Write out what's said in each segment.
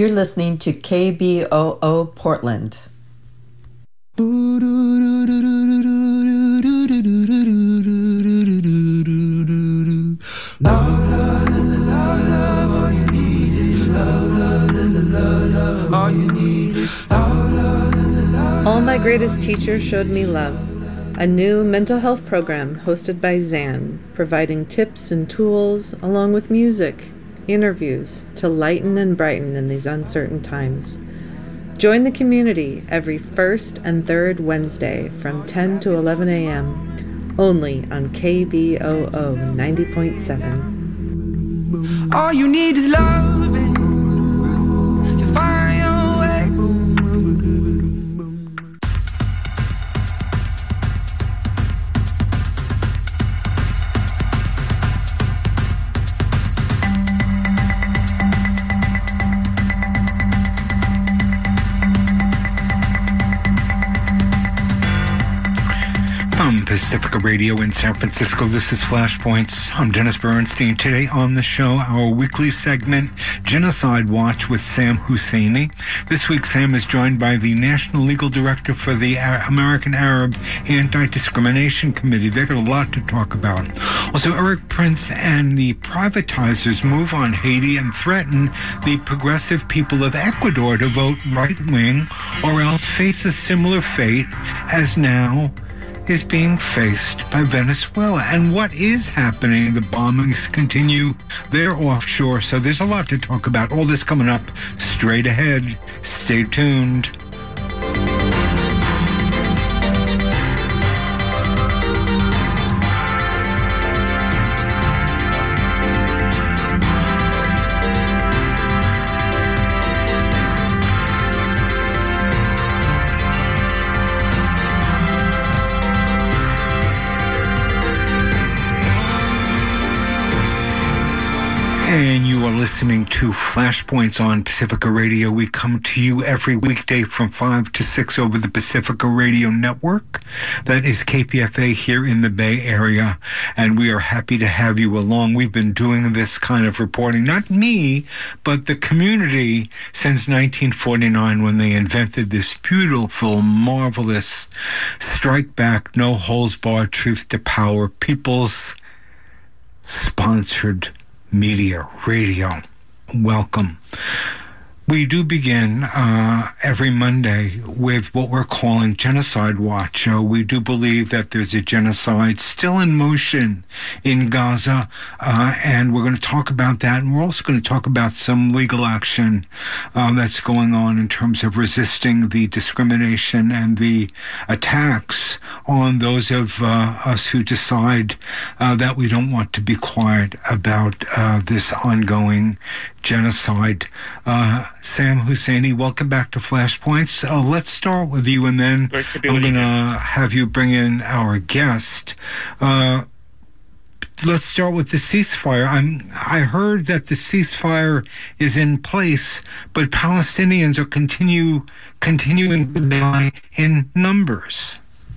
You're listening to KBOO Portland. All My Greatest Teacher Showed Me Love, a new mental health program hosted by Zan, providing tips and tools along with music, interviews to lighten and brighten in these uncertain times. Join the community every first and third Wednesday from 10 to 11 a.m. only on KBOO 90.7. All you need is love, you find your way. From Pacifica Radio in San Francisco, this is Flashpoints. I'm Dennis Bernstein. Today on the show, our weekly segment, Genocide Watch with Sam Husseini. This week, Sam is joined by the National Legal Director for the American Arab Anti-Discrimination Committee. They've got a lot to talk about. Also, Erik Prince and the privatizers move on Haiti and threaten the progressive people of Ecuador to vote right-wing or else face a similar fate as now is being faced by Venezuela. And what is happening? The bombings continue there offshore. So there's a lot to talk about. All this coming up straight ahead. Stay tuned. And you are listening to Flashpoints on Pacifica Radio. We come to you every weekday from 5 to 6 over the Pacifica Radio Network. That is KPFA here in the Bay Area. And we are happy to have you along. We've been doing this kind of reporting, not me, but the community since 1949 when they invented this beautiful, marvelous, strike back, no holds barred, truth to power, people's sponsored media, radio. Welcome. We do begin every Monday with what we're calling Genocide Watch. We do believe that there's a genocide still in motion in Gaza, and we're going to talk about that. And we're also going to talk about some legal action that's going on in terms of resisting the discrimination and the attacks on those of us who decide that we don't want to be quiet about this ongoing genocide. Sam Husseini, welcome back to Flashpoints. Let's start with you, and then I'm going to have you bring in our guest. Let's start with the ceasefire. I heard that the ceasefire is in place, but Palestinians are continuing to die in numbers.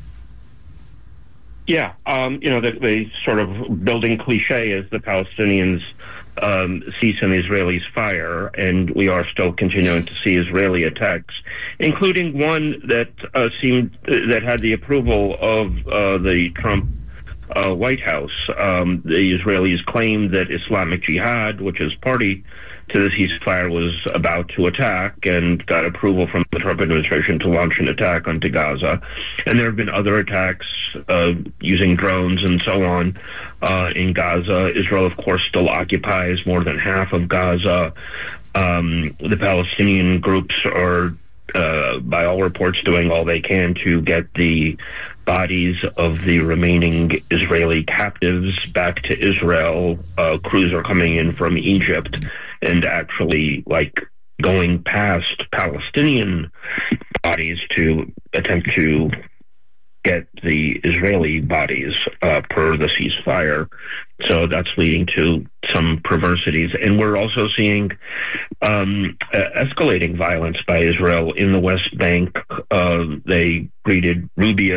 Yeah, the sort of building cliche is the Palestinians cease and the Israelis fire, and we are still continuing to see Israeli attacks, including one that that had the approval of the Trump White House. The Israelis claimed that Islamic Jihad, which is party to the ceasefire, was about to attack and got approval from the Trump administration to launch an attack onto Gaza. And there have been other attacks using drones and so on in Gaza. Israel, of course, still occupies more than half of Gaza. The Palestinian groups are, by all reports, doing all they can to get the bodies of the remaining Israeli captives back to Israel. Crews are coming in from Egypt and actually going past Palestinian bodies to attempt to get the Israeli bodies per the ceasefire. So that's leading to some perversities. And we're also seeing escalating violence by Israel in the West Bank. They greeted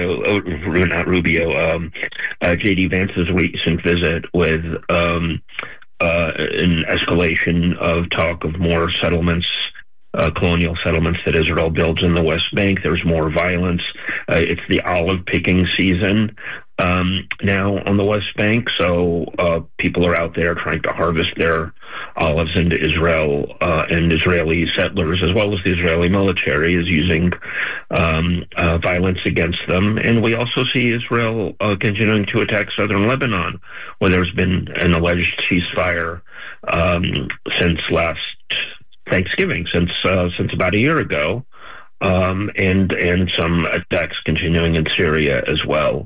J.D. Vance's recent visit with an escalation of talk of more settlements colonial settlements that Israel builds in the West Bank. There's more violence. It's the olive picking season now on the West Bank, so people are out there trying to harvest their olives into Israel, and Israeli settlers, as well as the Israeli military, is using violence against them. And we also see Israel continuing to attack southern Lebanon, where there's been an alleged ceasefire since last Thanksgiving, since about a year ago, and some attacks continuing in Syria as well.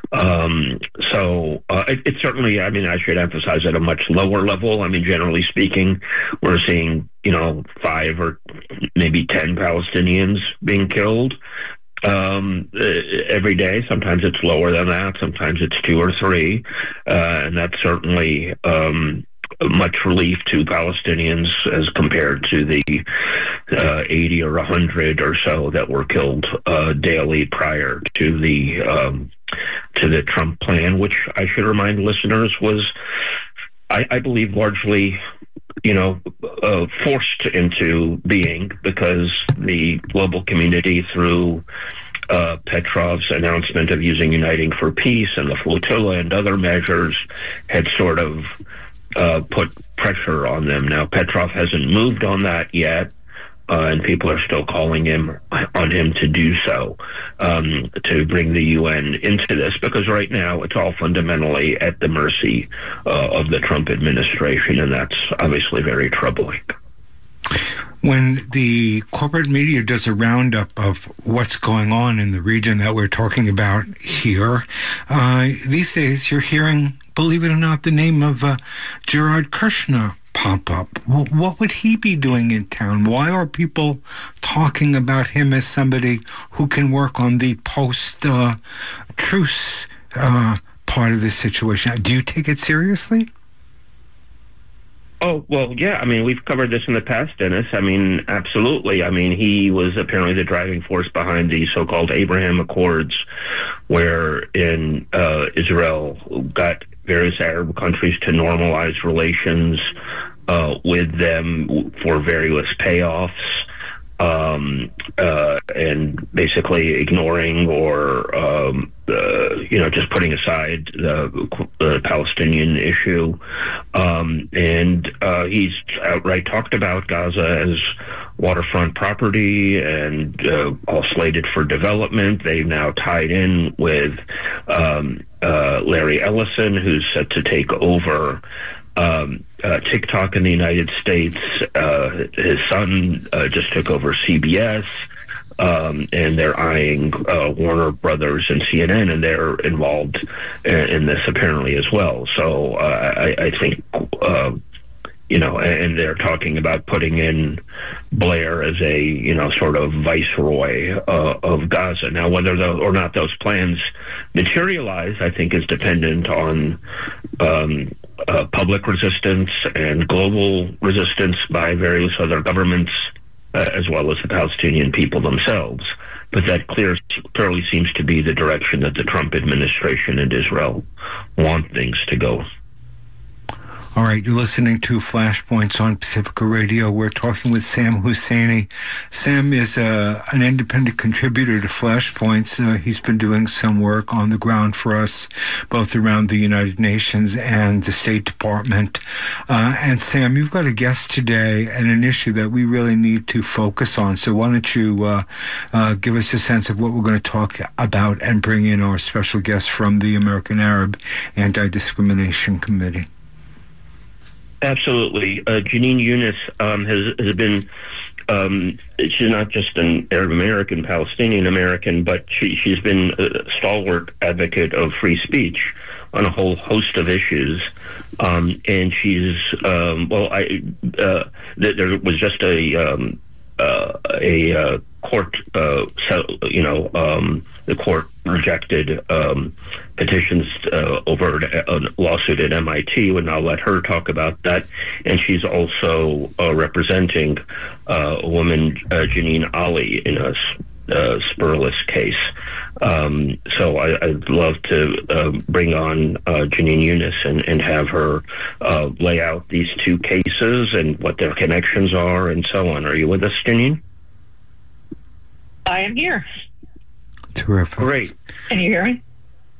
So it's certainly, I mean, I should emphasize at a much lower level. I mean, generally speaking, we're seeing, 5 or maybe 10 Palestinians being killed every day. Sometimes it's lower than that. Sometimes it's 2 or 3. And that's certainly much relief to Palestinians as compared to the 80 or 100 or so that were killed daily prior to the Trump plan, which I should remind listeners was, I believe, largely forced into being because the global community, through Petrov's announcement of using Uniting for Peace and the flotilla and other measures, had sort of put pressure on them. Now, Petrov hasn't moved on that yet, and people are still calling on him to do so, to bring the UN into this, because right now it's all fundamentally at the mercy of the Trump administration, and that's obviously very troubling. When the corporate media does a roundup of what's going on in the region that we're talking about here, these days you're hearing, believe it or not, the name of Jared Kushner pop up. What would he be doing in town? Why are people talking about him as somebody who can work on the post-truce part of the situation? Do you take it seriously? Oh, well, yeah. I mean, we've covered this in the past, Dennis. I mean, absolutely. I mean, he was apparently the driving force behind the so-called Abraham Accords, where in Israel got various Arab countries to normalize relations with them for various payoffs, and basically ignoring or just putting aside the Palestinian issue. And he's outright talked about Gaza as waterfront property and all slated for development. They've now tied in with Larry Ellison, who's set to take over TikTok in the United States. His son just took over CBS, and they're eyeing Warner Brothers and CNN, and they're involved in this apparently as well. So I think, and they're talking about putting in Blair as a, sort of viceroy of Gaza. Now, whether or not those plans materialize, I think is dependent on public resistance and global resistance by various other governments, as well as the Palestinian people themselves. But that clearly seems to be the direction that the Trump administration and Israel want things to go. All right, you're listening to Flashpoints on Pacifica Radio. We're talking with Sam Husseini. Sam is an independent contributor to Flashpoints. He's been doing some work on the ground for us, both around the United Nations and the State Department. And Sam, you've got a guest today and an issue that we really need to focus on. So why don't you give us a sense of what we're going to talk about and bring in our special guest from the American Arab Anti-Discrimination Committee. Absolutely. Janine Yunus has been, she's not just an Arab American, Palestinian American, but she's been a stalwart advocate of free speech on a whole host of issues. And she's, there was just a court, the court rejected petitions over a lawsuit at MIT, and I'll let her talk about that. And she's also representing a woman, Janine Ali, in a Sperlis case. So I'd love to bring on Janine Eunice and have her lay out these two cases and what their connections are and so on. Are you with us, Janine? I am here. Terrific. Great. Can you hear me?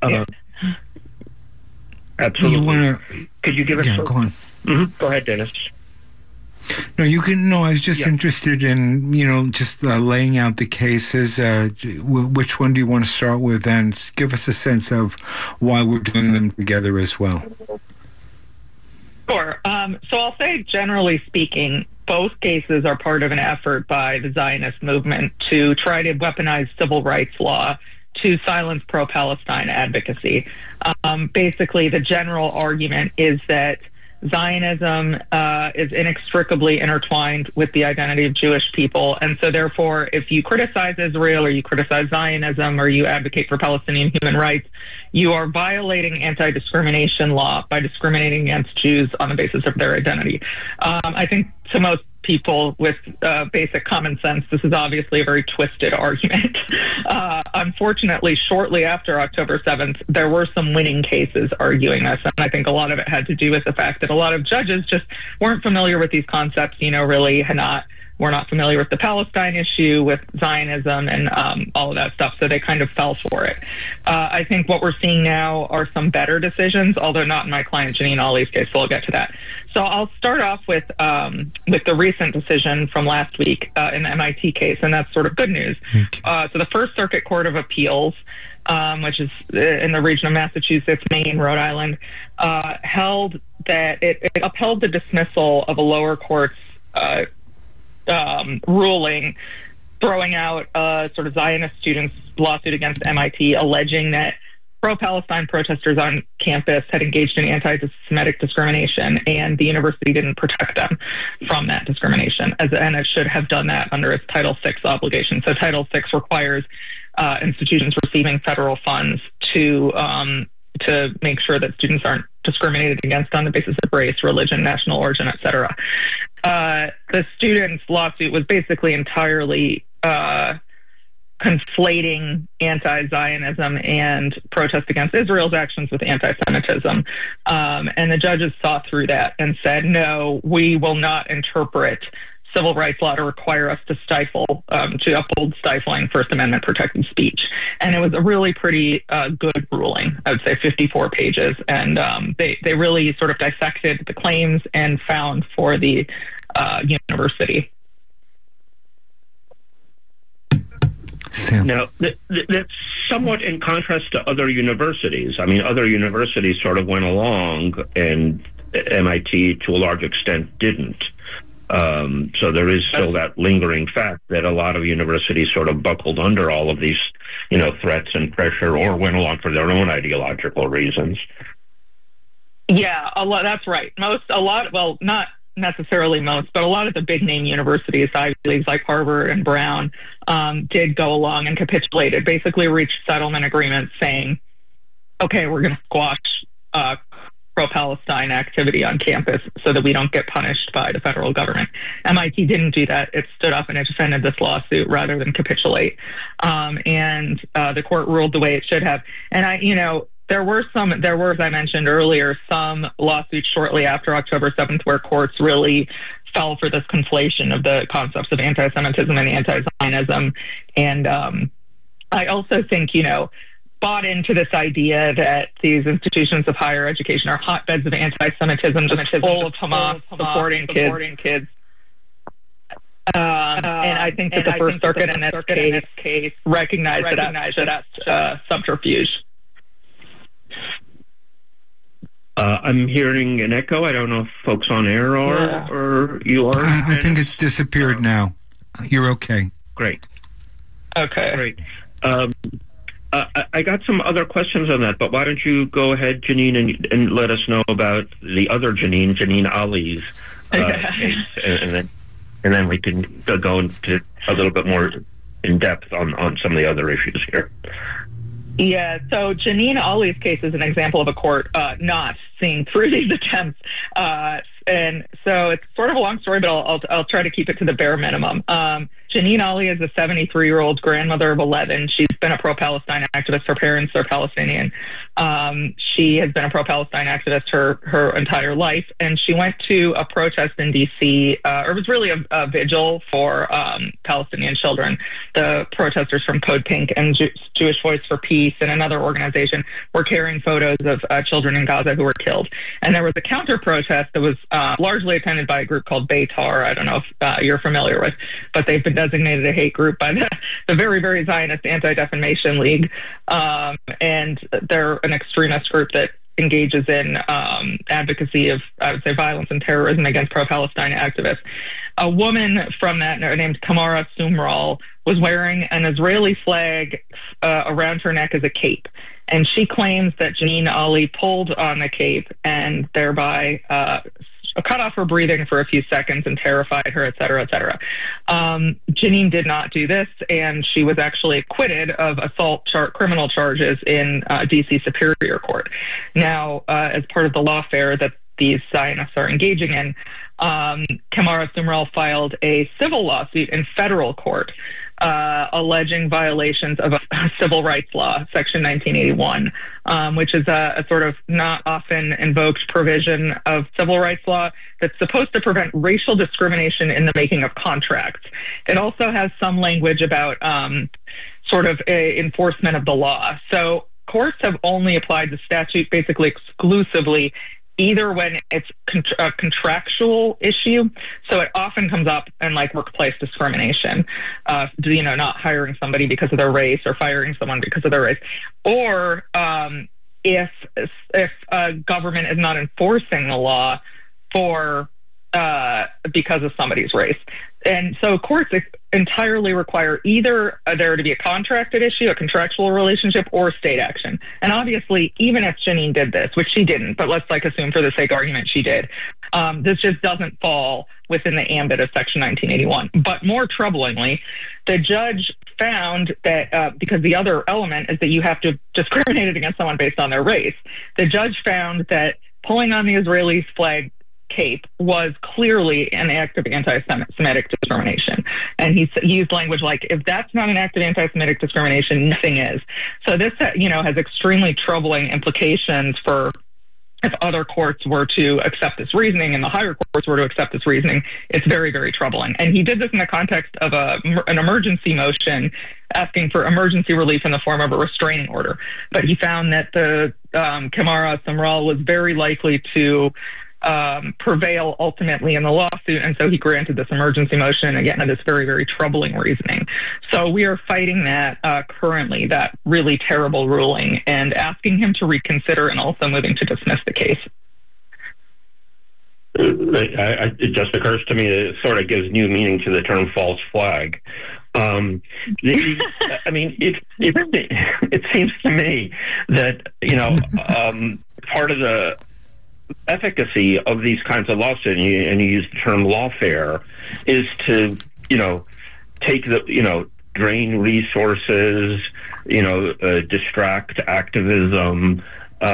Absolutely. Could you give us? Yeah, go on. Mm-hmm. Go ahead, Dennis. No, you can. No, I was just interested in just laying out the cases. Which one do you want to start with, and give us a sense of why we're doing them together as well. Sure. So I'll say, generally speaking, both cases are part of an effort by the Zionist movement to try to weaponize civil rights law to silence pro-Palestine advocacy. Basically, the general argument is that Zionism is inextricably intertwined with the identity of Jewish people. And so therefore, if you criticize Israel or you criticize Zionism or you advocate for Palestinian human rights, you are violating anti-discrimination law by discriminating against Jews on the basis of their identity. I think to most people with basic common sense, this is obviously a very twisted argument. Unfortunately, shortly after October 7th, there were some winning cases arguing this. And I think a lot of it had to do with the fact that a lot of judges just weren't familiar with these concepts, really were not familiar with the Palestine issue, with Zionism, and all of that stuff. So they kind of fell for it. I think what we're seeing now are some better decisions, although not in my client Janine Ali's case, so I'll get to that. So I'll start off with the recent decision from last week in the MIT case, and that's sort of good news. So the First Circuit Court of Appeals, which is in the region of Massachusetts, Maine, Rhode Island, held that it upheld the dismissal of a lower court's ruling throwing out sort of Zionist students' lawsuit against MIT, alleging that pro-Palestine protesters on campus had engaged in anti-Semitic discrimination, and the university didn't protect them from that discrimination, and it should have done that under its Title VI obligation. So Title VI requires institutions receiving federal funds to make sure that students aren't discriminated against on the basis of race, religion, national origin, et cetera. The students' lawsuit was basically entirely conflating anti-Zionism and protest against Israel's actions with anti-Semitism. And the judges saw through that and said, no, we will not interpret civil rights law to require us to to uphold stifling First Amendment protected speech. And it was a really pretty good ruling, I would say 54 pages. And they really sort of dissected the claims and found for the university. Sam. Now, that's somewhat in contrast to other universities. I mean, other universities sort of went along, and MIT, to a large extent, didn't. So there is still that lingering fact that a lot of universities sort of buckled under all of these, threats and pressure, or went along for their own ideological reasons. Yeah, that's right. Not necessarily most, but a lot of the big name universities, Ivy Leagues like Harvard and Brown, did go along and capitulated, basically reached settlement agreements saying, okay, we're going to squash pro-Palestine activity on campus so that we don't get punished by the federal government. MIT didn't do that. It stood up and it defended this lawsuit rather than capitulate. And the court ruled the way it should have. And there were, as I mentioned earlier, some lawsuits shortly after October 7th where courts really fell for this conflation of the concepts of anti-Semitism and anti-Zionism. And I also think, bought into this idea that these institutions of higher education are hotbeds of anti-Semitism, just full of Hamas supporting kids. And I think that the First Circuit in this case recognized that that's subterfuge. I'm hearing an echo. I don't know if folks on air are, or you are. I think it's disappeared now. You're okay. Great. Okay. Great. I got some other questions on that, but why don't you go ahead, Janine, and let us know about the other Janine Ali's case, and then we can go into a little bit more in depth on some of the other issues here. Yeah, so Janine Ali's case is an example of a court not seeing through these attempts, And so it's sort of a long story, but I'll try to keep it to the bare minimum. Janine Ali is a 73-year-old grandmother of 11. She's been a pro-Palestine activist. Her parents are Palestinian. She has been a pro-Palestine activist her entire life, and she went to a protest in D.C., or it was really a vigil for Palestinian children. The protesters from Code Pink and Jewish Voice for Peace and another organization were carrying photos of children in Gaza who were killed. And there was a counter-protest that was largely attended by a group called Beitar. I don't know if you're familiar with, but they've been designated a hate group by the very, very Zionist Anti-Defamation League. And they're an extremist group that engages in advocacy of, I would say, violence and terrorism against pro-Palestine activists. A woman from that named Kamara Sumral was wearing an Israeli flag around her neck as a cape. And she claims that Janine Ali pulled on the cape and thereby cut off her breathing for a few seconds and terrified her, et cetera, et cetera. Janine did not do this, and she was actually acquitted of assault criminal charges in D.C. Superior Court. Now, as part of the lawfare that these Zionists are engaging in, Kamara Sumral filed a civil lawsuit in federal court alleging violations of a civil rights law, Section 1981, which is a sort of not often invoked provision of civil rights law that's supposed to prevent racial discrimination in the making of contracts. It also has some language about sort of enforcement of the law. So courts have only applied the statute basically exclusively either when it's a contractual issue, so it often comes up in like workplace discrimination, not hiring somebody because of their race or firing someone because of their race, or if a government is not enforcing the law for because of somebody's race. And so courts entirely require either there to be a contracted issue, a contractual relationship, or state action. And obviously, even if Janine did this, which she didn't, but let's assume for the sake of argument she did, this just doesn't fall within the ambit of Section 1981. But more troublingly, the judge found that because the other element is that you have to discriminate against someone based on their race, the judge found that pulling on the Israeli flag cape was clearly an act of anti-Semitic discrimination. And he used language like, if that's not an act of anti-Semitic discrimination, nothing is. So this, has extremely troubling implications for if other courts were to accept this reasoning and the higher courts were to accept this reasoning. It's very, very troubling. And he did this in the context of an emergency motion asking for emergency relief in the form of a restraining order. But he found that the Kamara Sumral was very likely to prevail ultimately in the lawsuit, and so he granted this emergency motion, again, of this very, very troubling reasoning. So we are fighting that currently, that really terrible ruling, and asking him to reconsider and also moving to dismiss the case. It just occurs to me that it sort of gives new meaning to the term false flag. It seems to me that, part of the efficacy of these kinds of lawsuits, and you use the term lawfare, is to, take the, drain resources, distract activism,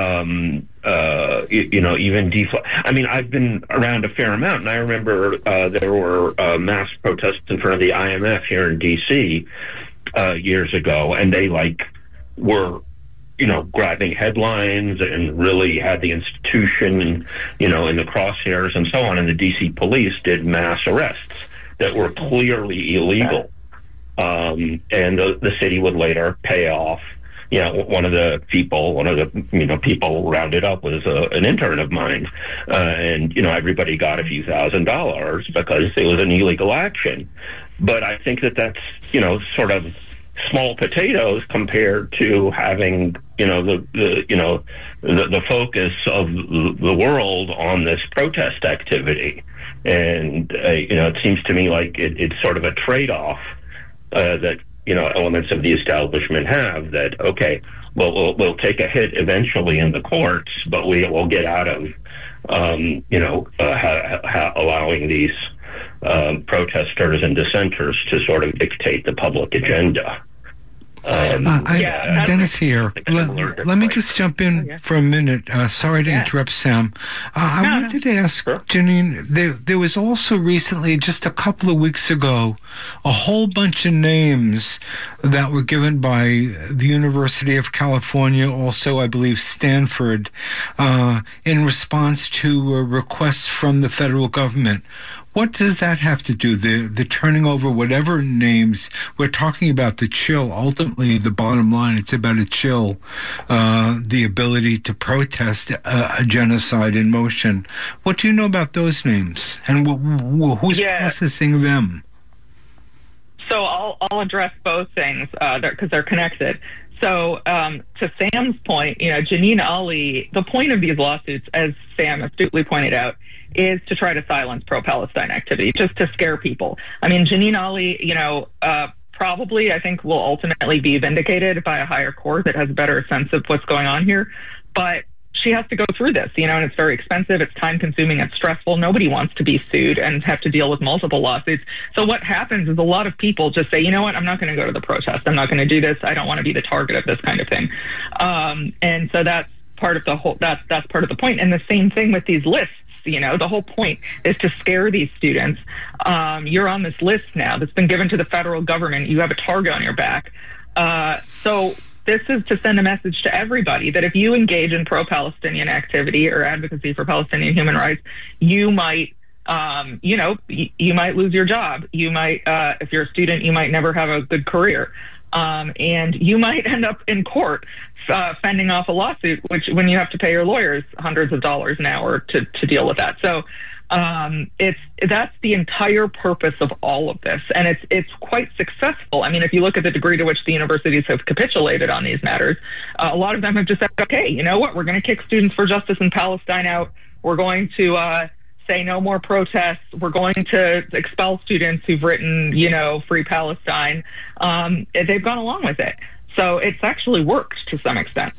even deflect. I've been around a fair amount, and I remember there were mass protests in front of the IMF here in D.C. Years ago, and they were grabbing headlines and really had the institution, in the crosshairs and so on. And the DC police did mass arrests that were clearly illegal. And the city would later pay off. One of the people rounded up was an intern of mine. And everybody got a few $1,000s because it was an illegal action. But I think that's, sort of small potatoes compared to having the focus of the world on this protest activity. And it seems to me like it's sort of a trade-off that elements of the establishment have, that okay, well, we'll take a hit eventually in the courts, but we will get out of allowing these protesters and dissenters to sort of dictate the public agenda. Dennis here. Let me just jump in for a minute. Sorry to interrupt, Sam. I wanted to ask Janine, there was also recently, just a couple of weeks ago, a whole bunch of names that were given by the University of California, also I believe Stanford, in response to requests from the federal government. What does that have to do? The turning over whatever names we're talking about, the chill. Ultimately, the bottom line, it's about a chill, the ability to protest a genocide in motion. What do you know about those names, and who's processing them? So I'll address both things because they're connected. So to Sam's point, Janine Ali, the point of these lawsuits, as Sam astutely pointed out, is to try to silence pro-Palestine activity, just to scare people. I mean, Janine Ali, probably, I think, will ultimately be vindicated by a higher court that has a better sense of what's going on here. But she has to go through this, and it's very expensive, it's time-consuming, it's stressful. Nobody wants to be sued and have to deal with multiple lawsuits. So what happens is a lot of people just say, you know what, I'm not going to go to the protest. I'm not going to do this. I don't want to be the target of this kind of thing. And so that's part of the whole, that's part of the point. And the same thing with these lists. The whole point is to scare these students. You're on this list now that's been given to the federal government. You have a target on your back. So this is to send a message to everybody that if you engage in pro-Palestinian activity or advocacy for Palestinian human rights, you might, you might lose your job. You might, if you're a student, you might never have a good career. And you might end up in court fending off a lawsuit, which when you have to pay your lawyers hundreds of dollars an hour to deal with that. So that's the entire purpose of all of this, and it's quite successful. I mean, if you look at the degree to which the universities have capitulated on these matters, a lot of them have just said, okay, you know what, we're going to kick Students for Justice in Palestine out. We're going to say no more protests. We're going to expel students who've written, Free Palestine. They've gone along with it. So it's actually worked to some extent.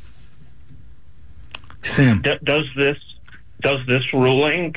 Sam, does this ruling,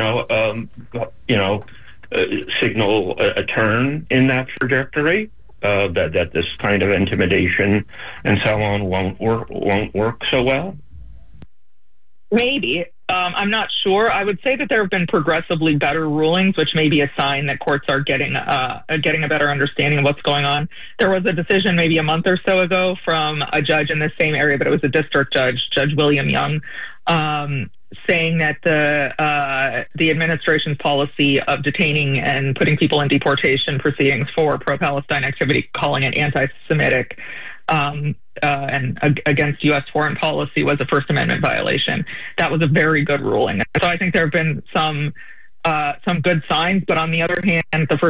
signal a turn in that trajectory? That this kind of intimidation and so on won't work so well? Maybe. I'm not sure. I would say that there have been progressively better rulings, which may be a sign that courts are getting a better understanding of what's going on. There was a decision maybe a month or so ago from a judge in the same area, but it was a district judge, Judge William Young, saying that the administration's policy of detaining and putting people in deportation proceedings for pro-Palestine activity, calling it anti-Semitic, and against U.S. foreign policy was a First Amendment violation. That was a very good ruling. So I think there have been some good signs, but on the other hand, the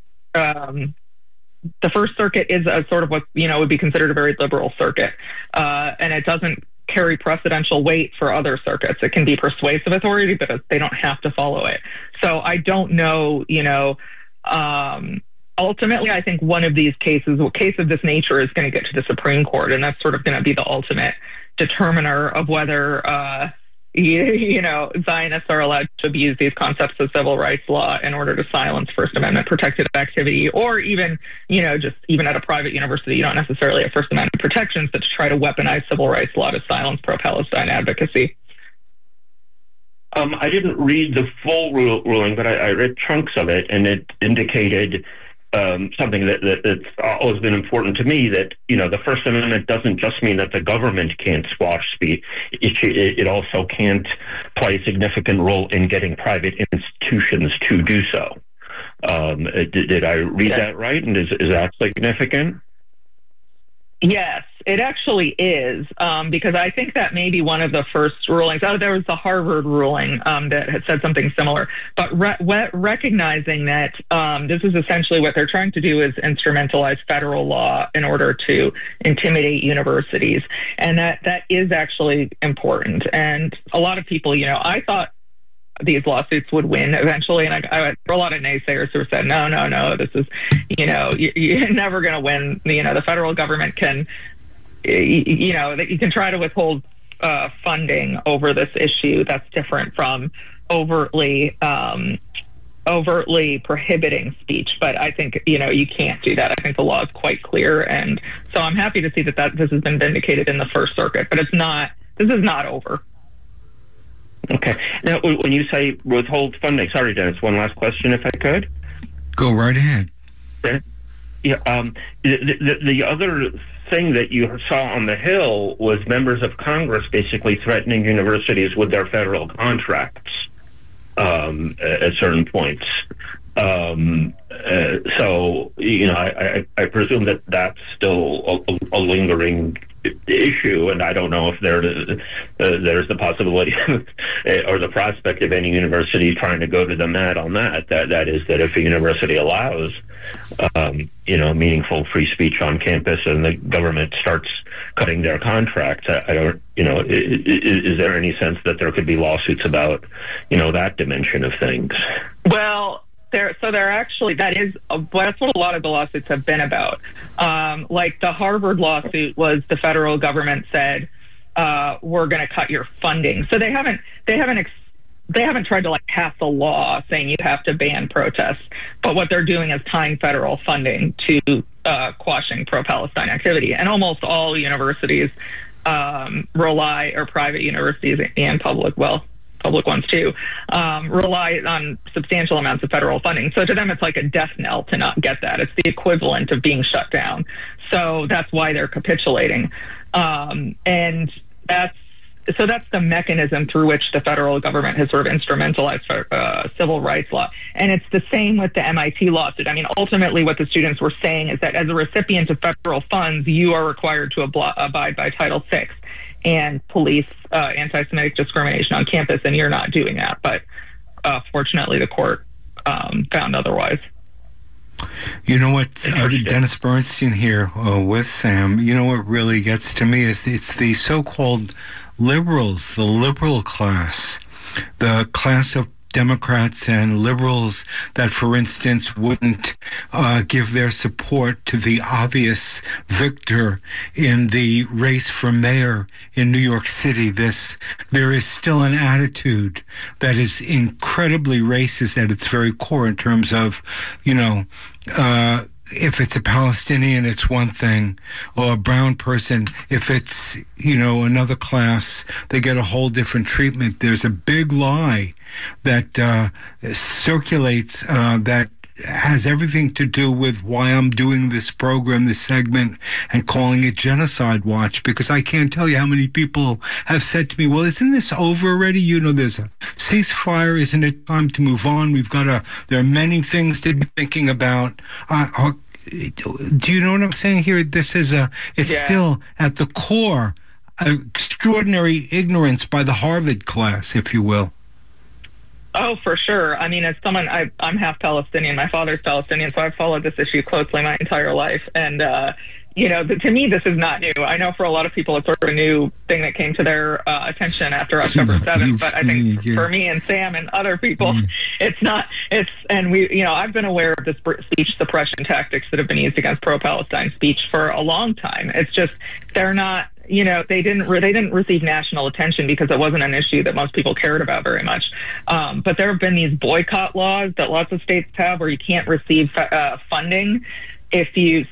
First Circuit is a sort of what would be considered a very liberal circuit, and it doesn't carry precedential weight for other circuits. It can be persuasive authority, but they don't have to follow it. So I don't know, ultimately, I think one of these cases, a case of this nature, is going to get to the Supreme Court, and that's sort of going to be the ultimate determiner of whether, Zionists are allowed to abuse these concepts of civil rights law in order to silence First Amendment protected activity, or even, just even at a private university, you don't necessarily have First Amendment protections, but to try to weaponize civil rights law to silence pro-Palestine advocacy. I didn't read the full ruling, but I read chunks of it, and it indicated something that's always been important to me, that, the First Amendment doesn't just mean that the government can't squash speech. It also can't play a significant role in getting private institutions to do so. Did I read that right? And is that significant? Yes, it actually is, because I think that may be one of the first rulings. There was the Harvard ruling that had said something similar, but recognizing that this is essentially what they're trying to do is instrumentalize federal law in order to intimidate universities, and that is actually important. And a lot of people, I thought these lawsuits would win eventually, and I there were a lot of naysayers who said, no, this is, you're never going to win. The federal government can, you can try to withhold funding over this issue. That's different from overtly overtly prohibiting speech, but I think, you can't do that. I think the law is quite clear, and so I'm happy to see that this has been vindicated in the First Circuit, but this is not over. Okay. Now, when you say withhold funding, sorry, Dennis, one last question, if I could. Go right ahead. Yeah. The other thing that you saw on the Hill was members of Congress basically threatening universities with their federal contracts at certain points. So, I presume that that's still a lingering issue, and I don't know if there's the possibility or the prospect of any university trying to go to the mat on that. That is, that if a university allows, meaningful free speech on campus and the government starts cutting their contracts, I don't, is there any sense that there could be lawsuits about, that dimension of things? Well, There actually, that's what a lot of the lawsuits have been about. Like the Harvard lawsuit was the federal government said, we're going to cut your funding. So they haven't tried to pass a law saying you have to ban protests. But what they're doing is tying federal funding to quashing pro-Palestine activity. And almost all universities rely, or private universities and public ones too, rely on substantial amounts of federal funding. So to them, it's like a death knell to not get that. It's the equivalent of being shut down. So that's why they're capitulating. And that's the mechanism through which the federal government has sort of instrumentalized civil rights law. And it's the same with the MIT lawsuit. I mean, ultimately what the students were saying is that as a recipient of federal funds, you are required to abide by Title VI and police anti-Semitic discrimination on campus, and you're not doing that. But fortunately, the court found otherwise. You know what, Dennis Bernstein here with Sam, what really gets to me is it's the so-called liberals, the liberal class, the class of Democrats and liberals that, for instance, wouldn't give their support to the obvious victor in the race for mayor in New York City. There is still an attitude that is incredibly racist at its very core in terms of, if it's a Palestinian, it's one thing, or a brown person, if it's, another class, they get a whole different treatment. There's a big lie that circulates that has everything to do with why I'm doing this program, this segment, and calling it Genocide Watch, because I can't tell you how many people have said to me, well, isn't this over already? There's a ceasefire. Isn't it time to move on? There are many things to be thinking about. Do you know what I'm saying here? Still at the core, extraordinary ignorance by the Harvard class, if you will. Oh, for sure. I mean, as someone, I'm half Palestinian. My father's Palestinian, so I've followed this issue closely my entire life. And, to me, this is not new. I know for a lot of people, it's sort of a new thing that came to their attention after October 7th. But I think for me and Sam and other people, it's not. I've been aware of the speech suppression tactics that have been used against pro-Palestine speech for a long time. It's just they're not. They didn't receive national attention because it wasn't an issue that most people cared about very much. But there have been these boycott laws that lots of states have where you can't receive funding if you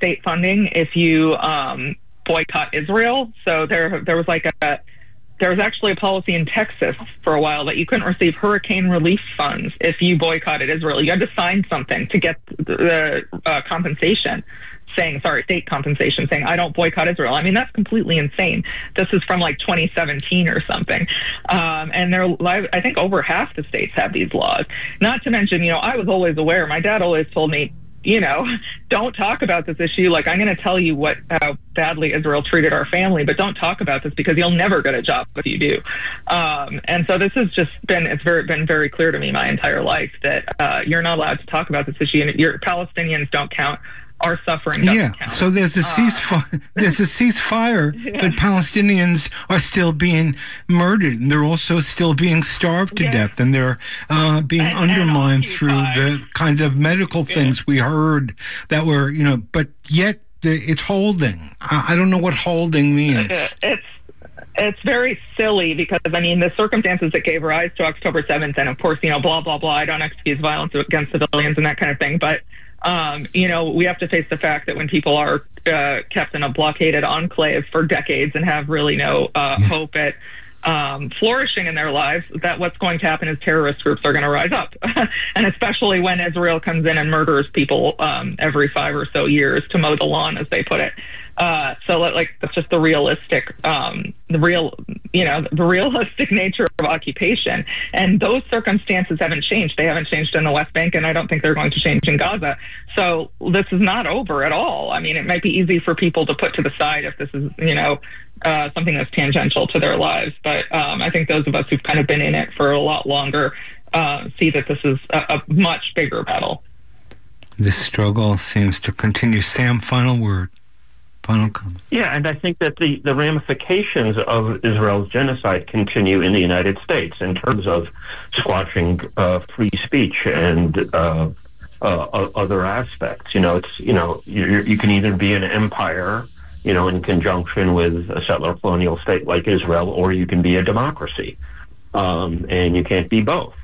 boycott Israel. So there was actually a policy in Texas for a while that you couldn't receive hurricane relief funds if you boycotted Israel. You had to sign something to get the compensation. State compensation saying, I don't boycott Israel. I mean, that's completely insane. This is from 2017 or something. And I think over half the states have these laws. Not to mention, I was always aware. My dad always told me, don't talk about this issue. I'm going to tell you how badly Israel treated our family, but don't talk about this because you'll never get a job if you do. And so this has just been very clear to me my entire life that you're not allowed to talk about this issue. Your Palestinians don't count. Our suffering doesn't count. So there's a ceasefire. There's a ceasefire, but Palestinians are still being murdered, and they're also still being starved to death, and they're being undermined through the kinds of medical things we heard that were, but yet it's holding. I don't know what holding means. it's very silly because, I mean, the circumstances that gave rise to October 7th, and of course, blah, blah, blah, I don't excuse violence against civilians and that kind of thing. But, we have to face the fact that when people are kept in a blockaded enclave for decades and have really no hope at flourishing in their lives, that what's going to happen is terrorist groups are going to rise up. And especially when Israel comes in and murders people every 5 or so years to mow the lawn, as they put it. So that's just the realistic, the realistic nature of occupation. And those circumstances haven't changed. They haven't changed in the West Bank, and I don't think they're going to change in Gaza. So this is not over at all. I mean, it might be easy for people to put to the side if this is, something that's tangential to their lives. But I think those of us who've kind of been in it for a lot longer see that this is a much bigger battle. This struggle seems to continue. Sam, final word. Final comment. Yeah, and I think that the ramifications of Israel's genocide continue in the United States in terms of squashing free speech and other aspects. You can either be an empire, in conjunction with a settler colonial state like Israel, or you can be a democracy, and you can't be both.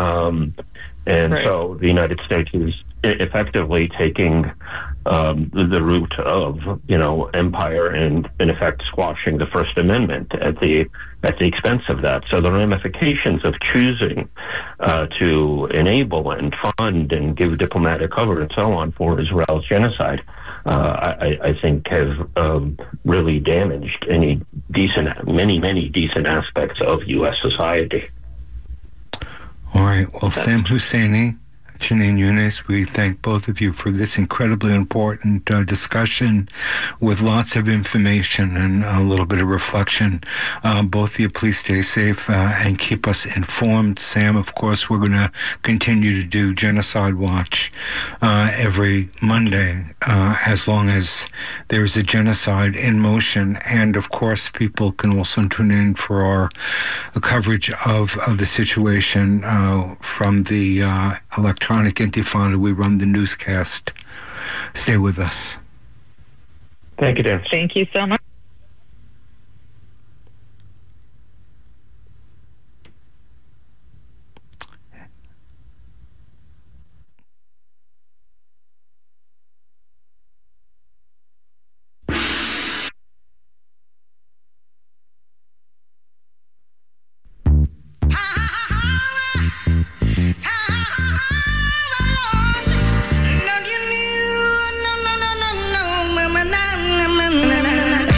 Right. So the United States is effectively taking the route of empire and in effect squashing the First Amendment at the expense of that. So the ramifications of choosing to enable and fund and give diplomatic cover and so on for Israel's genocide, I think have really damaged many decent aspects of U.S. society. All right. Well, Sam Husseini, Janine Younes, we thank both of you for this incredibly important discussion with lots of information and a little bit of reflection. Both of you, please stay safe and keep us informed. Sam, of course, we're going to continue to do Genocide Watch every Monday as long as there's a genocide in motion. And, of course, people can also tune in for our coverage of the situation from the electronic Intifada. We run the newscast. Stay with us. Thank you, Dan. Thank you so much. No,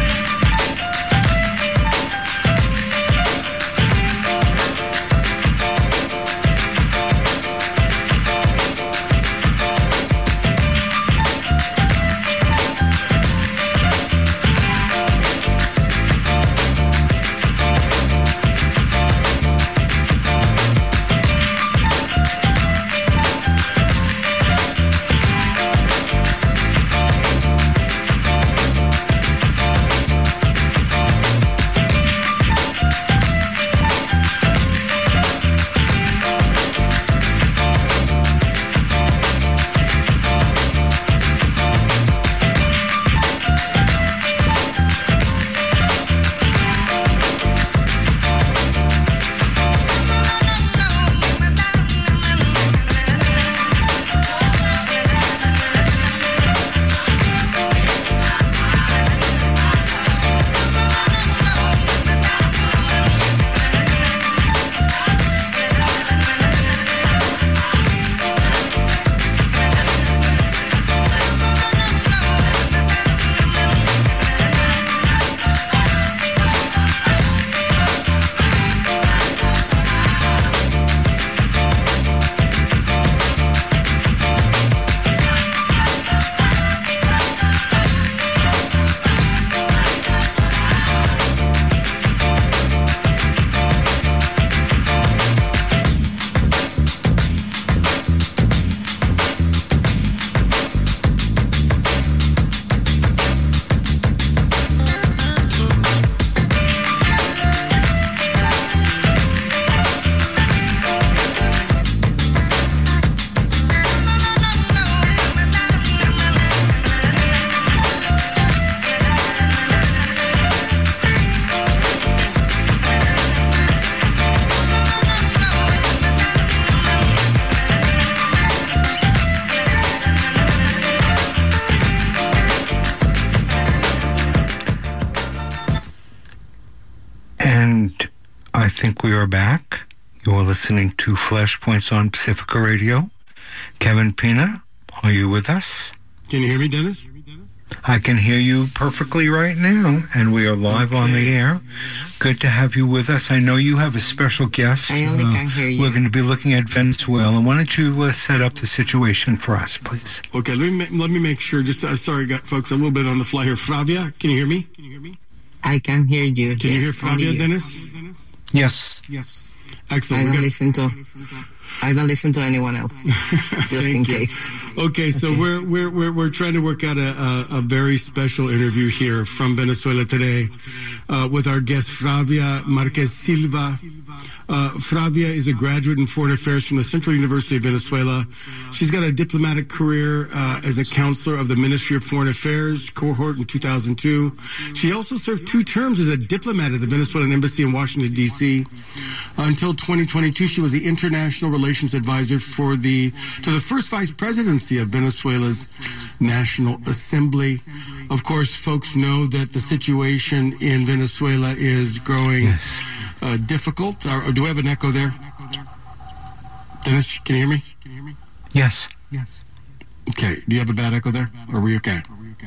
think we are back. You are listening to Flashpoints on Pacifica Radio. Kevin Pina, are you with us? Can you hear me, Dennis? I can hear you perfectly right now, and we are live on the air. Good to have you with us. I know you have a special guest. I only can hear you. We're going to be looking at Venezuela. Why don't you set up the situation for us, please? Okay, let me make sure. Just sorry, folks, a little bit on the fly here. Flavia, can you hear me? I can hear you. Can you hear Flavia, Dennis? Yes. Excellent. I don't listen to anyone else, just in case. Okay, so we're trying to work out a very special interview here from Venezuela today with our guest Flavia Marquez Silva. Flavia is a graduate in foreign affairs from the Central University of Venezuela. She's got a diplomatic career as a counselor of the Ministry of Foreign Affairs cohort in 2002. She also served 2 terms as a diplomat at the Venezuelan Embassy in Washington, D.C. Until 2022, she was the international relations advisor to the first vice presidency of Venezuela's National Assembly. Of course, folks know that the situation in Venezuela is growing difficult. Do we have an echo there? Dennis, can you hear me? Yes. Okay. Do you have a bad echo there? Or are we okay?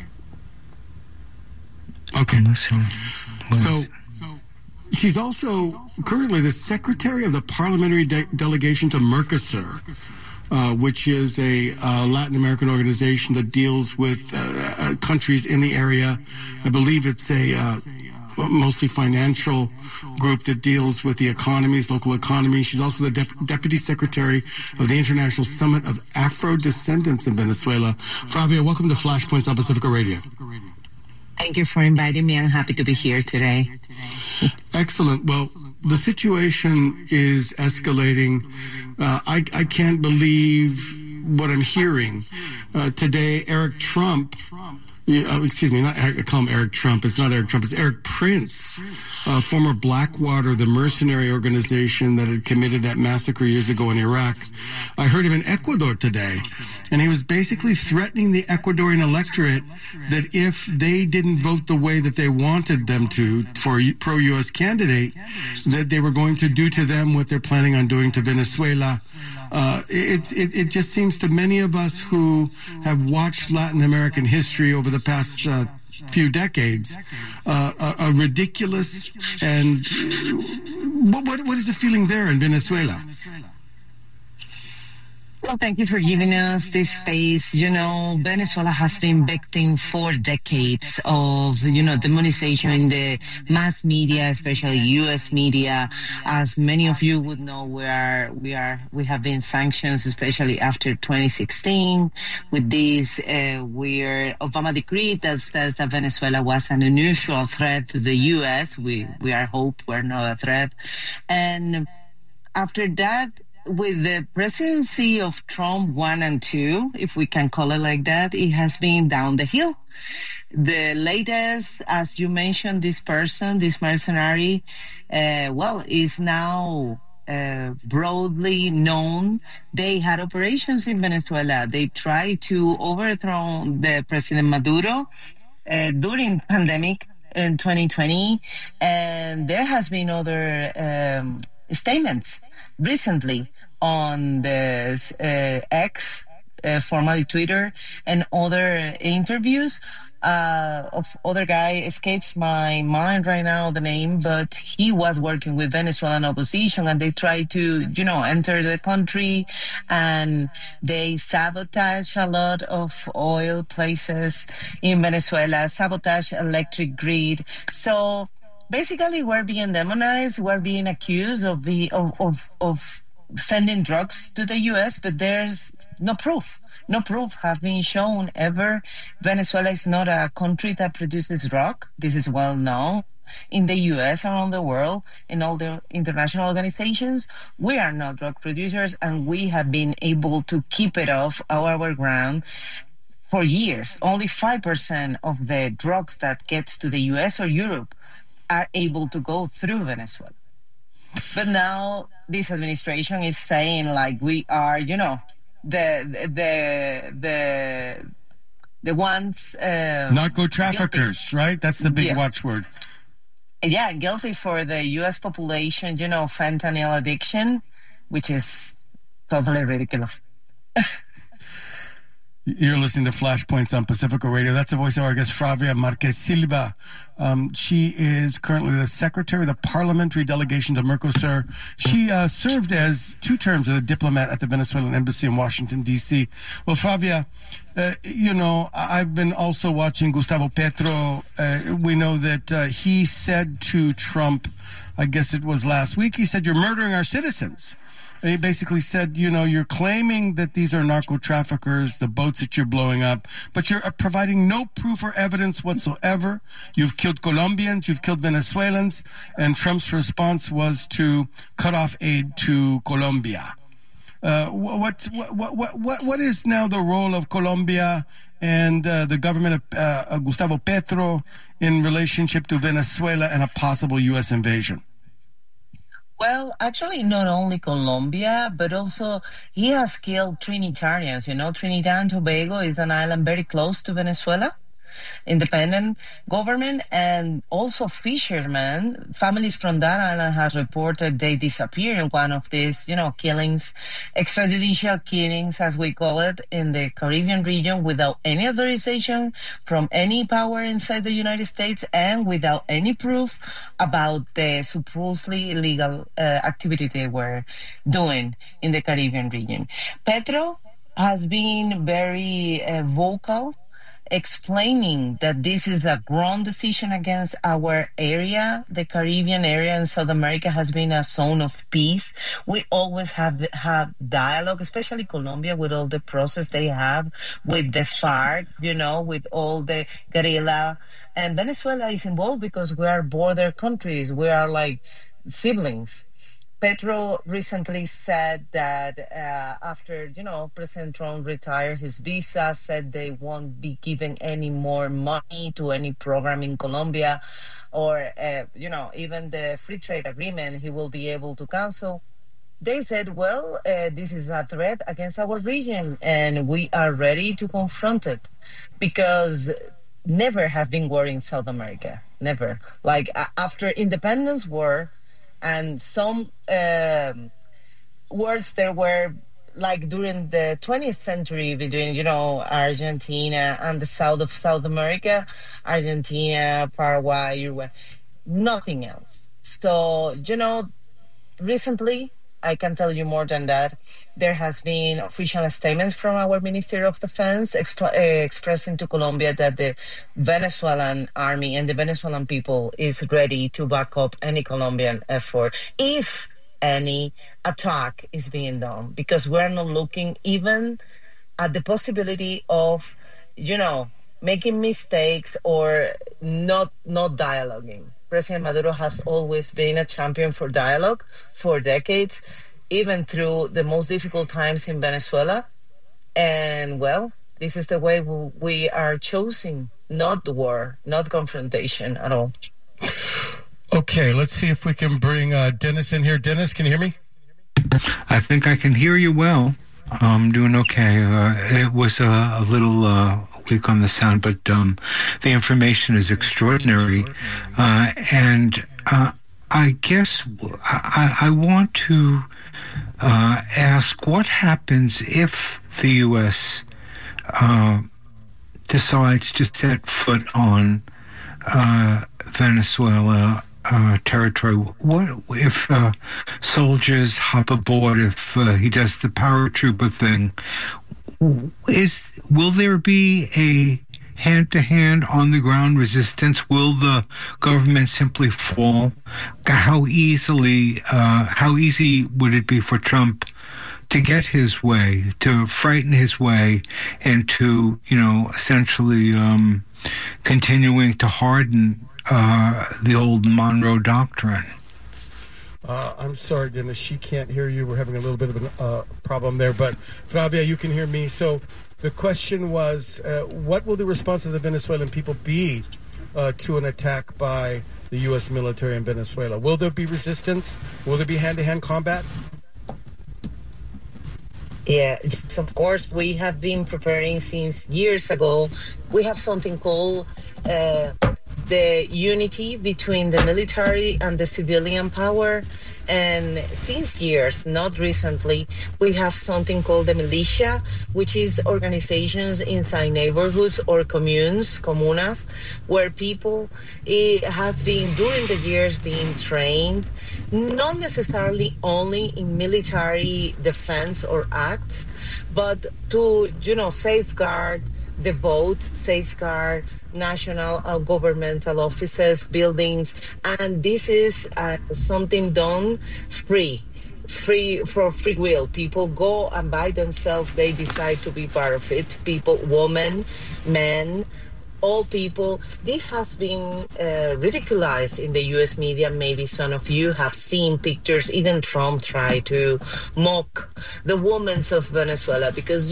Okay. Listen. So she's also currently the secretary of the parliamentary delegation to Mercosur, which is a Latin American organization that deals with countries in the area. I believe it's a mostly financial group that deals with the economies, local economies. She's also the deputy secretary of the International Summit of Afro-Descendants in Venezuela. Flavia, welcome to Flashpoints on Pacifica Radio. Thank you for inviting me. I'm happy to be here today. Excellent. Well, the situation is escalating. I can't believe what I'm hearing. Today, Eric Trump, excuse me, I call him Eric Trump. It's not Eric Trump. It's Eric Prince, former Blackwater, the mercenary organization that had committed that massacre years ago in Iraq. I heard him in Ecuador today, and he was basically threatening the Ecuadorian electorate that if they didn't vote the way that they wanted them to for a pro-U.S. candidate, that they were going to do to them what they're planning on doing to Venezuela. It just seems to many of us who have watched Latin American history over the past few decades, a ridiculous and what is the feeling there in Venezuela? Well, thank you for giving us this space. Venezuela has been victim for decades of, demonization in the mass media, especially U.S. media. As many of you would know, we have been sanctions, especially after 2016, with this weird Obama decree that says that Venezuela was an unusual threat to the U.S. We are hope we're not a threat. And after that, with the presidency of Trump 1 and 2, if we can call it like that, it has been down the hill. The latest, as you mentioned, this mercenary, is now broadly known. They had operations in Venezuela. They tried to overthrow the President Maduro during pandemic in 2020, and there has been other statements recently on the X, formerly Twitter, and other interviews of other guy. Escapes my mind right now the name, but he was working with Venezuelan opposition, and they tried to, enter the country, and they sabotage a lot of oil places in Venezuela, sabotage electric grid. So basically, we're being demonized. We're being accused of sending drugs to the U.S., but there's no proof. No proof have been shown ever. Venezuela is not a country that produces drug. This is well known. In the U.S., around the world, in all the international organizations, we are not drug producers, and we have been able to keep it off our ground for years. Only 5% of the drugs that gets to the U.S. or Europe are able to go through Venezuela. But now this administration is saying like we are, the ones narco traffickers, right? That's the big watchword. Yeah, guilty for the U.S. population, fentanyl addiction, which is totally ridiculous. You're listening to Flashpoints on Pacifica Radio. That's the voice of our guest, Flavia Marquez Silva. She is currently the Secretary of the Parliamentary Delegation to Mercosur. She served as 2 terms as a diplomat at the Venezuelan Embassy in Washington, D.C. Well, Flavia, I've been also watching Gustavo Petro. We know that he said to Trump, I guess it was last week, he said, "You're murdering our citizens." And he basically said, you're claiming that these are narco traffickers, the boats that you're blowing up, but you're providing no proof or evidence whatsoever. You've killed Colombians, you've killed Venezuelans, and Trump's response was to cut off aid to Colombia. What is now the role of Colombia and the government of Gustavo Petro in relationship to Venezuela and a possible U.S. invasion? Well, actually, not only Colombia, but also he has killed Trinitarians. Trinidad and Tobago is an island very close to Venezuela, independent government, and also fishermen. Families from that island have reported they disappeared in one of these, killings, extrajudicial killings, as we call it, in the Caribbean region without any authorization from any power inside the United States and without any proof about the supposedly illegal activity they were doing in the Caribbean region. Petro has been very vocal, explaining that this is a grown decision against our area. The Caribbean area in South America has been a zone of peace. We always have dialogue, especially Colombia, with all the process they have with the FARC, with all the guerrilla. And Venezuela is involved because we are border countries. We are like siblings. Petro recently said that after, President Trump retired his visa, said they won't be giving any more money to any program in Colombia or, even the free trade agreement he will be able to cancel. They said, well, this is a threat against our region and we are ready to confront it because never have been war in South America, never. Like after independence war, and some wars there were like during the 20th century between, Argentina and the south of South America, Argentina, Paraguay, Uruguay, nothing else. So, recently, I can tell you more than that. There has been official statements from our Ministry of Defense expressing to Colombia that the Venezuelan army and the Venezuelan people is ready to back up any Colombian effort if any attack is being done, because we're not looking even at the possibility of, making mistakes or not dialoguing. President Maduro has always been a champion for dialogue for decades, even through the most difficult times in Venezuela. And, well, this is the way we are choosing, not war, not confrontation at all. Okay, let's see if we can bring Dennis in here. Dennis, can you hear me? I think I can hear you well. I'm doing okay. It was a little weak on the sound, but the information is extraordinary. And I guess I want to ask what happens if the U.S. Decides to set foot on Venezuela territory. What if soldiers hop aboard? If he does the paratrooper thing, will there be a hand-to-hand on-the-ground resistance? Will the government simply fall? How easy would it be for Trump to get his way, to frighten his way into, essentially continuing to harden the old Monroe Doctrine? I'm sorry, Dennis, she can't hear you. We're having a little bit of a problem there, but Flavia, you can hear me. So the question was, what will the response of the Venezuelan people be to an attack by the U.S. military in Venezuela? Will there be resistance? Will there be hand-to-hand combat? Yeah, of course, we have been preparing since years ago. We have something called the unity between the military and the civilian power. And since years, not recently, we have something called the militia, which is organizations inside neighborhoods or comunas, where people have been during the years being trained, not necessarily only in military defense or acts, but to, safeguard the vote, safeguard national governmental offices, buildings, and this is something done for free will. People go and by themselves, they decide to be part of it. People, women, men, all people. This has been ridiculized in the U.S. media. Maybe some of you have seen pictures. Even Trump tried to mock the women of Venezuela because,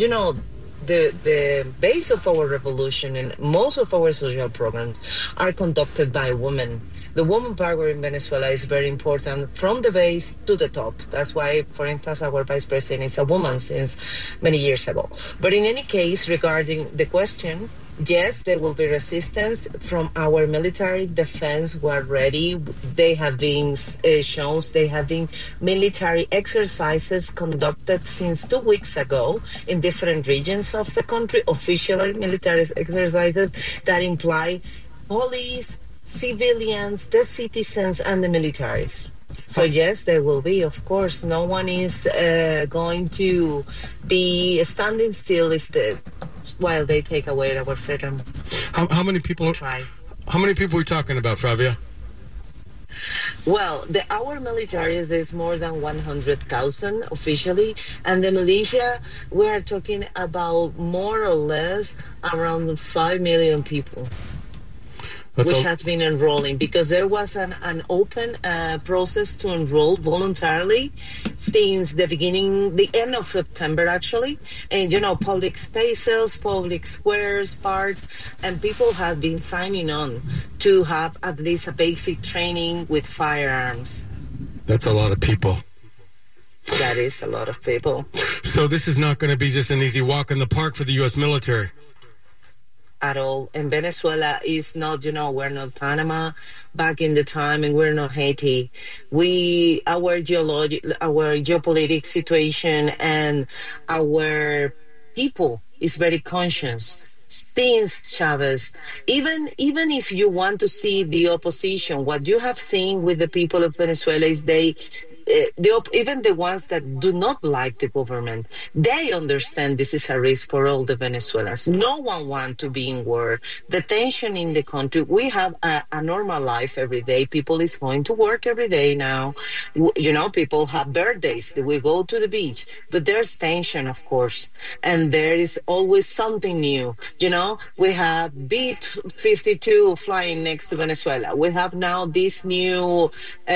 the base of our revolution and most of our social programs are conducted by women. The woman power in Venezuela is very important from the base to the top. That's why, for instance, our vice president is a woman since many years ago. But in any case, regarding the question, yes, there will be resistance from our military defense who are ready. They have been shown, they have been military exercises conducted since 2 weeks ago in different regions of the country, official military exercises that imply police, civilians, the citizens, and the militaries. So yes, there will be, of course. No one is going to be standing still while they take away our freedom. How many people? How many people are we talking about, Flavia? Well, our military is more than 100,000 officially, and the militia, we are talking about more or less around 5 million people. Which has been enrolling, because there was an open process to enroll voluntarily since the end of September, actually. And, public spaces, public squares, parks, and people have been signing on to have at least a basic training with firearms. That's a lot of people. That is a lot of people. So this is not going to be just an easy walk in the park for the U.S. military. At all. And Venezuela is not, we're not Panama back in the time, and we're not Haiti. Our geopolitical situation and our people is very conscious. Since Chavez, even if you want to see the opposition, what you have seen with the people of Venezuela is even the ones that do not like the government, they understand this is a risk for all the Venezuelans. No one wants to be in war. The tension in the country, we have a normal life every day. People is going to work every day now. People have birthdays. We go to the beach. But there's tension, of course. And there is always something new. We have B-52 flying next to Venezuela. We have now this new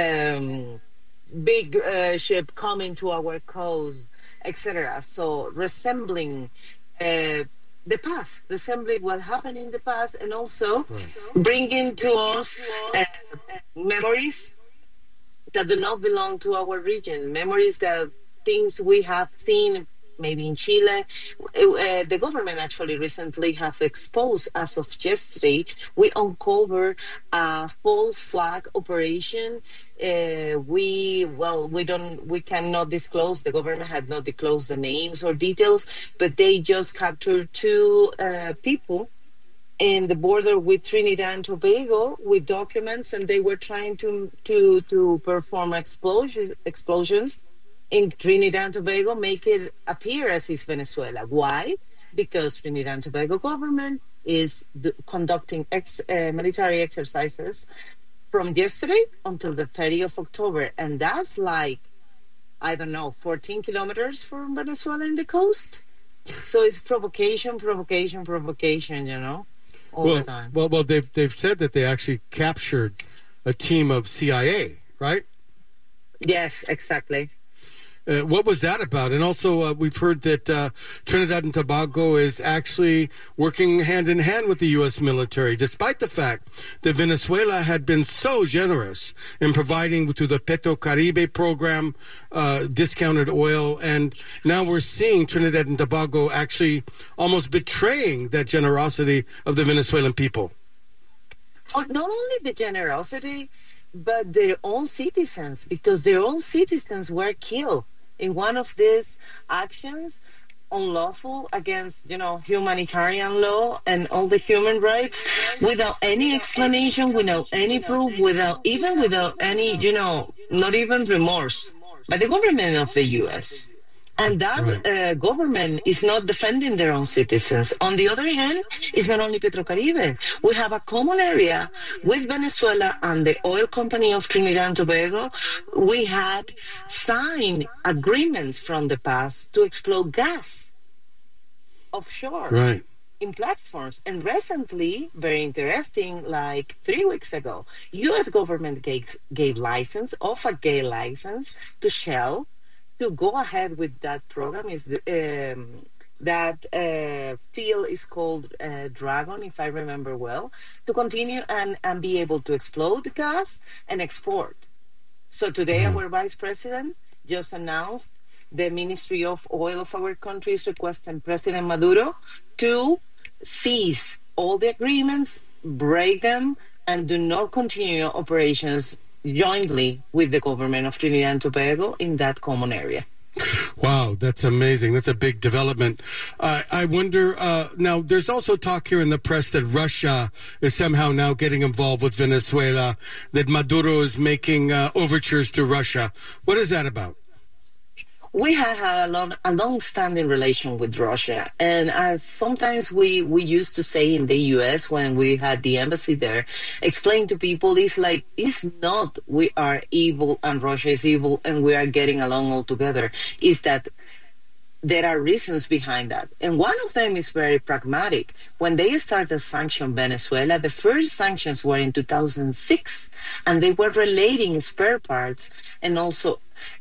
big ship coming to our coast, etc. So resembling the past, resembling what happened in the past, and also bringing to us memories that do not belong to our region, memories that things we have seen maybe in Chile. The government actually recently have exposed, as of yesterday, we uncovered a false flag operation. We cannot disclose, the government had not disclosed the names or details, but they just captured 2 people in the border with Trinidad and Tobago with documents, and they were trying to perform explosions in Trinidad and Tobago, make it appear as if Venezuela. Why? Because Trinidad and Tobago government is conducting military exercises from yesterday until the 30th of October. And that's 14 kilometers from Venezuela in the coast. So it's provocation, all the time. Well, they've said that they actually captured a team of CIA, right? Yes, exactly. What was that about? And also, we've heard that Trinidad and Tobago is actually working hand in hand with the U.S. military, despite the fact that Venezuela had been so generous in providing to the Petrocaribe program discounted oil. And now we're seeing Trinidad and Tobago actually almost betraying that generosity of the Venezuelan people. not only the generosity, but their own citizens, because their own citizens were killed in one of these actions, unlawful against, humanitarian law and all the human rights, without any explanation, without any proof, without any, not even remorse by the government of the U.S. And that government is not defending their own citizens. On the other hand, it's not only Petrocaribe. We have a common area with Venezuela and the oil company of Trinidad and Tobago. We had signed agreements from the past to explore gas offshore. Right. In platforms. And recently, very interesting, like 3 weeks ago, U.S. government gave license, a gay license to Shell to go ahead with that program. Is that field is called Dragon, if I remember well, to continue and be able to explode gas and export. So today our vice president just announced the Ministry of Oil of our country is requesting President Maduro to cease all the agreements, break them, and do not continue operations jointly with the government of Trinidad and Tobago in that common area. Wow, that's amazing. That's a big development. I wonder, now there's also talk here in the press that Russia is somehow now getting involved with Venezuela, that Maduro is making overtures to Russia. What is that about? We have had a long-standing relation with Russia, and as sometimes we used to say in the U.S. when we had the embassy there, explain to people, it's not we are evil and Russia is evil and we are getting along all together. It's that there are reasons behind that. And one of them is very pragmatic. When they started to sanction Venezuela, the first sanctions were in 2006, and they were relating spare parts and also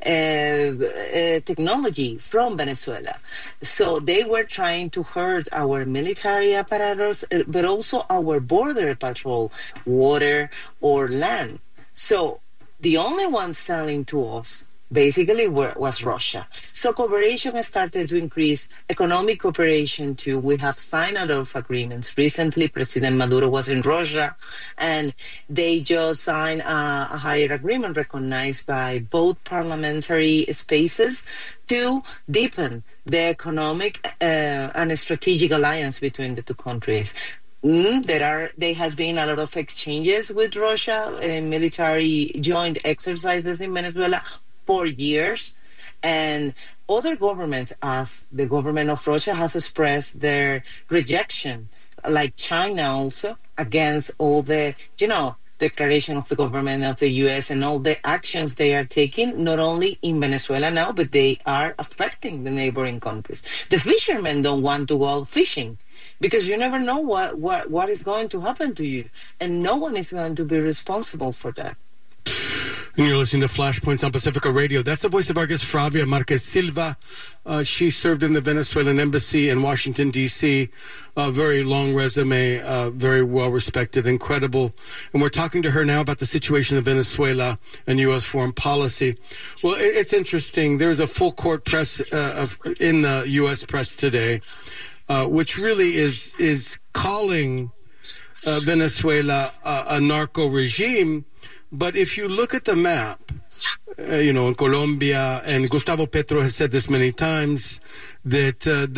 technology from Venezuela. So they were trying to hurt our military apparatus, but also our border patrol, water or land. So the only one selling to us basically was Russia. So cooperation started to increase, economic cooperation too. We have signed a lot of agreements. Recently, President Maduro was in Russia, and they just signed a higher agreement recognized by both parliamentary spaces to deepen the economic and strategic alliance between the two countries. There has been a lot of exchanges with Russia and military joint exercises in Venezuela for years, and other governments, as the government of Russia, has expressed their rejection, like China also, against all the, declaration of the government of the U.S. and all the actions they are taking, not only in Venezuela now, but they are affecting the neighboring countries. The fishermen don't want to go out fishing because you never know what is going to happen to you, and no one is going to be responsible for that. And you're listening to Flashpoints on Pacifica Radio. That's the voice of our guest, Fravia Marquez Silva. She served in the Venezuelan embassy in Washington, D.C. Very long resume, very well-respected, incredible. And we're talking to her now about the situation in Venezuela and U.S. foreign policy. Well, it's interesting. There's a full-court press in the U.S. press today, which really is calling Venezuela a narco regime. But if you look at the map, in Colombia, and Gustavo Petro has said this many times, that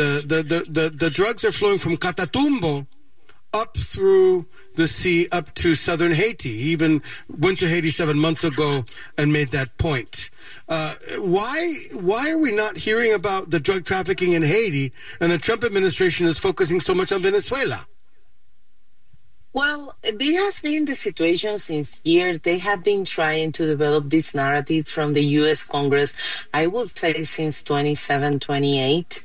the drugs are flowing from Catatumbo up through the sea up to southern Haiti. He even went to Haiti 7 months ago and made that point. Why are we not hearing about the drug trafficking in Haiti, and the Trump administration is focusing so much on Venezuela? Well, this has been the situation since years. They have been trying to develop this narrative from the U.S. Congress, I would say since 2008.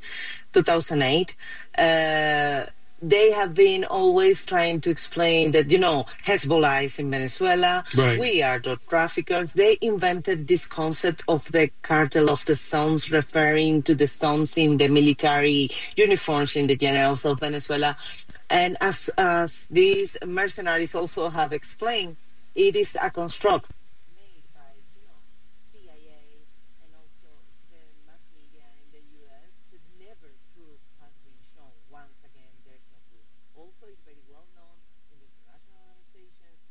They have been always trying to explain that, Hezbollah is in Venezuela. Right. We are drug traffickers. They invented this concept of the cartel of the sons, referring to the sons in the military uniforms in the generals of Venezuela. And as these mercenaries also have explained, it is a construct made by, CIA and also the mass media in the U.S. that never proof has been shown. Once again, there's no proof. Also, it's very well known in the international organizations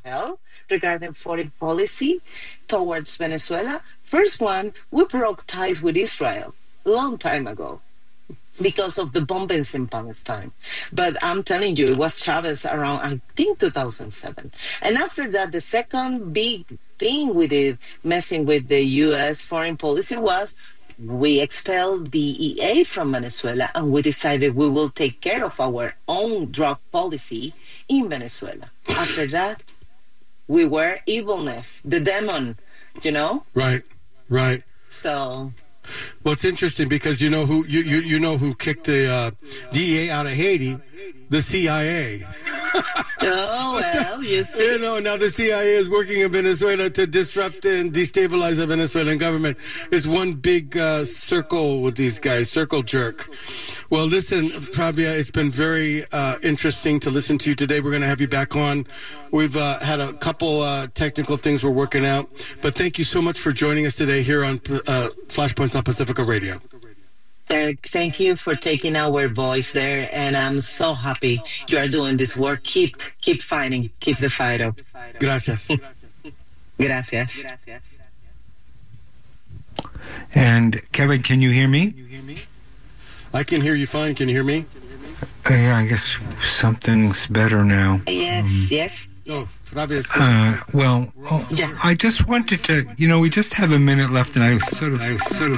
held regarding foreign policy towards Venezuela. First one, we broke ties with Israel a long time ago because of the bombings in Palestine. But I'm telling you, it was Chavez around, I think, 2007. And after that, the second big thing we did, messing with the U.S. foreign policy, was we expelled the EA from Venezuela, and we decided we will take care of our own drug policy in Venezuela. After that, we were evilness, the demon, you know? Right. So... Well, it's interesting because you know who you know who kicked the DEA out of Haiti, the CIA. Oh, well, you see. You know, now the CIA is working in Venezuela to disrupt and destabilize the Venezuelan government. It's one big circle with these guys, circle jerk. Well, listen, Fabia, it's been very interesting to listen to you today. We're going to have you back on. We've had a couple technical things we're working out. But thank you so much for joining us today here on Flashpoints on Pacifica Radio. Derek, thank you for taking our voice there, and I'm so happy you are doing this work. Keep fighting. Keep the fight up. Gracias. Gracias. And Kevin, can you hear me? I can hear you fine. Can you hear me? Yeah, I guess something's better now. Yes. Oh, Fabia's I just wanted to, we just have a minute left, and I was sort of.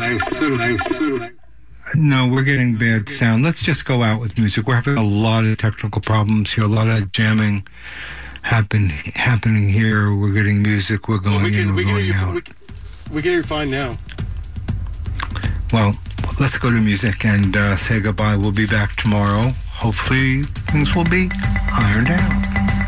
No, we're getting bad sound. Let's just go out with music. We're having a lot of technical problems here, a lot of jamming happening here. We're getting music. We're going in. We're going out. We can hear you fine now. Well, let's go to music and say goodbye. We'll be back tomorrow. Hopefully, things will be ironed out.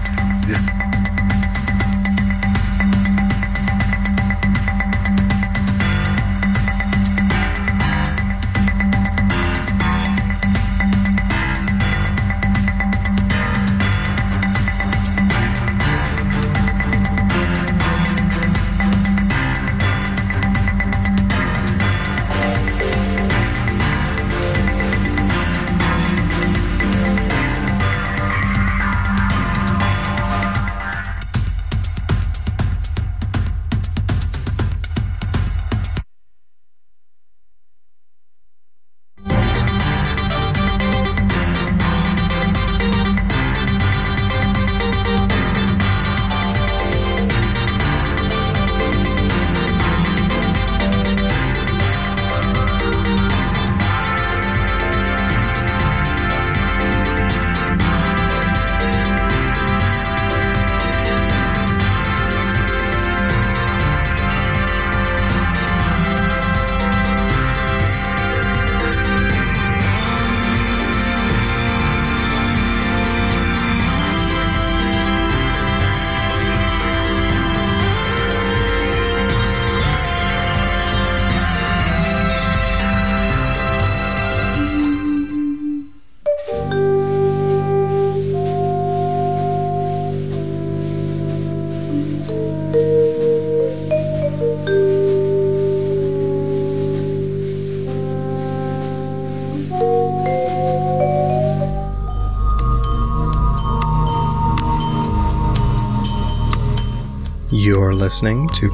You're listening to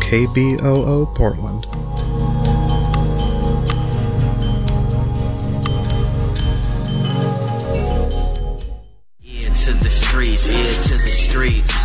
KBOO Portland. Ear to the streets,